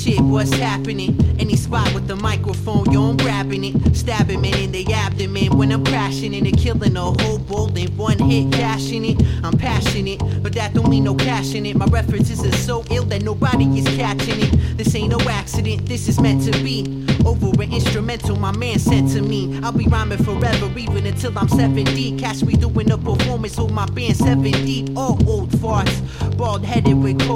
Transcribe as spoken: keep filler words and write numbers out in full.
shit, what's happening? Any spot with the microphone, yo, I'm grabbing it. Stabbing men in the abdomen when I'm crashing in it. Killing a whole bowl in one hit, cashing it. I'm passionate, but that don't mean no cash in it. My references are so ill that nobody is catching it. This ain't no accident, this is meant to be. Over an instrumental my man sent to me. I'll be rhyming forever, even until I'm seventy. Catch me doing a performance with my band seven deep. All old farts, bald headed with cold